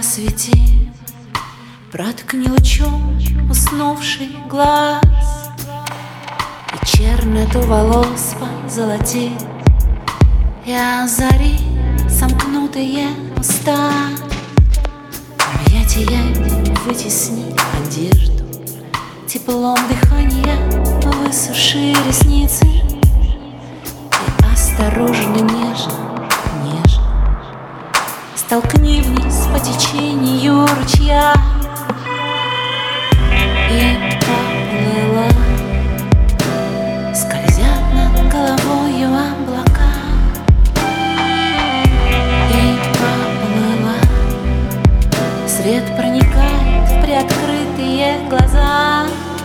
посвети, проткни лучом уснувший глаз, и черноту волос позолоти, и озари сомкнутые уста. Объятия вытесни одежду, теплом дыхания высуши ресницы, и осторожно, нежно, нежно столкни вниз по течению ручья. И поплыла, скользят над головою облака. И поплыла, свет проникает в приоткрытые глаза.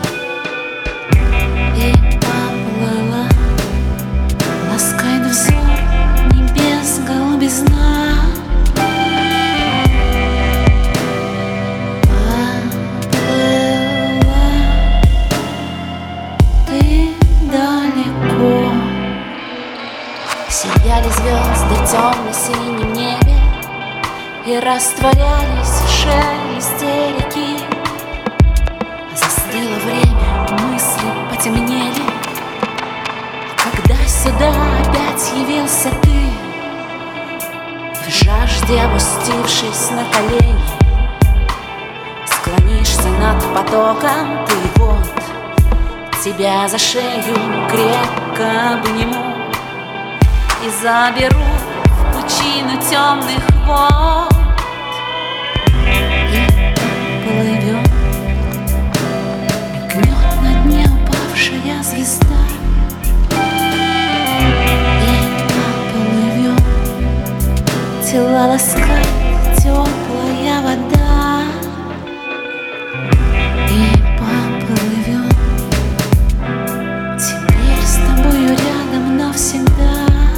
И поплыла, ласкает взор небес голубизна. Сияли звезды в темно-синем небе и растворялись в шелесте реки. Застыло время, мысли потемнели, когда сюда опять явился ты. В жажде опустившись на колени, склонишься над потоком ты, вот тебя за шею крепко обниму и заберу в пучину темных вод. И поплывем, мигнет на дне упавшая звезда. И поплывем, тела ласкает теплая вода. И поплывем, теперь с тобою рядом навсегда.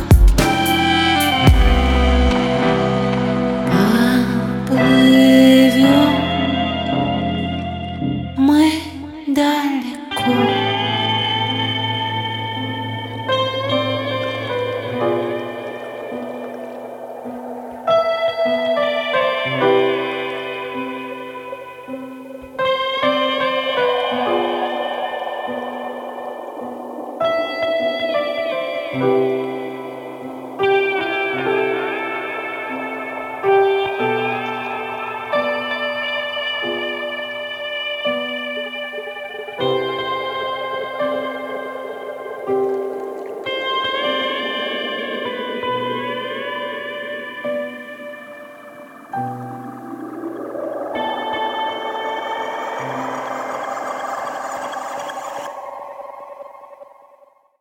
Мы далеко. Thank you.